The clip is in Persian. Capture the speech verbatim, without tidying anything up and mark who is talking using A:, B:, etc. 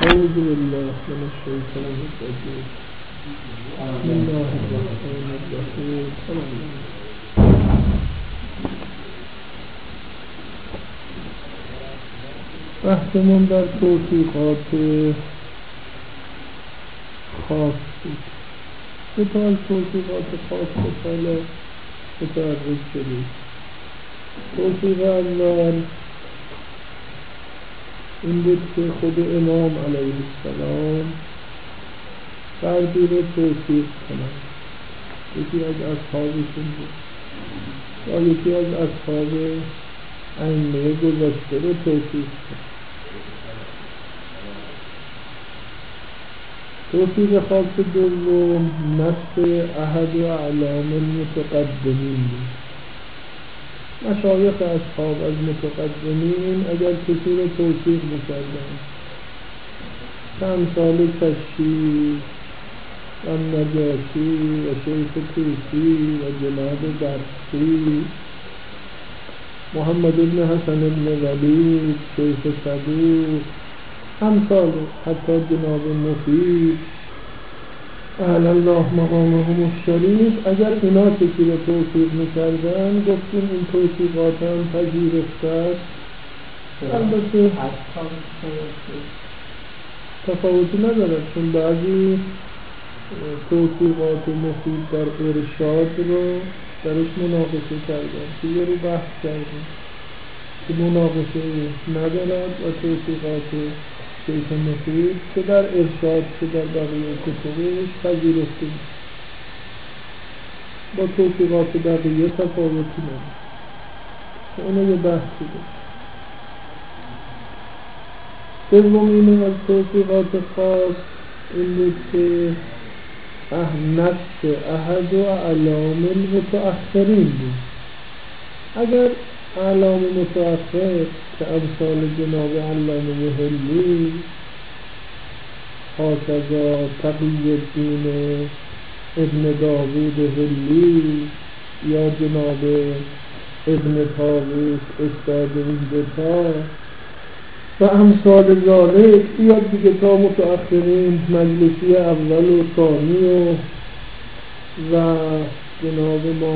A: أعوذ بالله من الشيطان الرجيم بسم الله الرحمن الرحيم بحثمون در توصیفات خاص بود. دو تا از توصیفات خاص حالا متعرض شدید. توصیف اول این بود که خود امام علیه السلام فردی رو توصیف کنند. یکی از اصحابشون بود یا یکی از اصحاب ائمه گذشته رو توصیف کنند. توصیف خاص دوم نصب احد و اعلام المتقدمین بود. مشایخ اصحاب از متقدمین اگر کسی رو توصیف می‌کردن امثال کشی و نجاشی و شیخ طوسی و جناب درسی، محمد بن حسن بن ولید، شیخ صدوق، امثال حتی جناب مفید اعلی الله مقامهم الشریف، اگر اینا کسی رو توصیف می‌کردن گفتیم این توصیفات هم پذیرفته است. البته تفاوتی ندارد، چون بعضی توصیفات مفید در ارشاد رو درش مناقشه کردن که یه رو بحث کردن که مناقشه ندارد و توصیفات شیخ مفید که در ارشاد که در بقیه کتبش پذیرفته میشه. با توصیفات بقیه تفاوتی نداره، اونو یه بحثی داره. دومین از توصیفات خاص این بود که نصب احد و اعلام المتأخرین بود. اگر اعلام متأخر که امثال جناب علامه محلی، هاکذا تقی الدین ابن داوود حلی یا جناب ابن طاووس استاد این دوتا و امثال ذالک بیاد دیگه تا متأخرین مجلسی اول و ثانی و, و جناب ما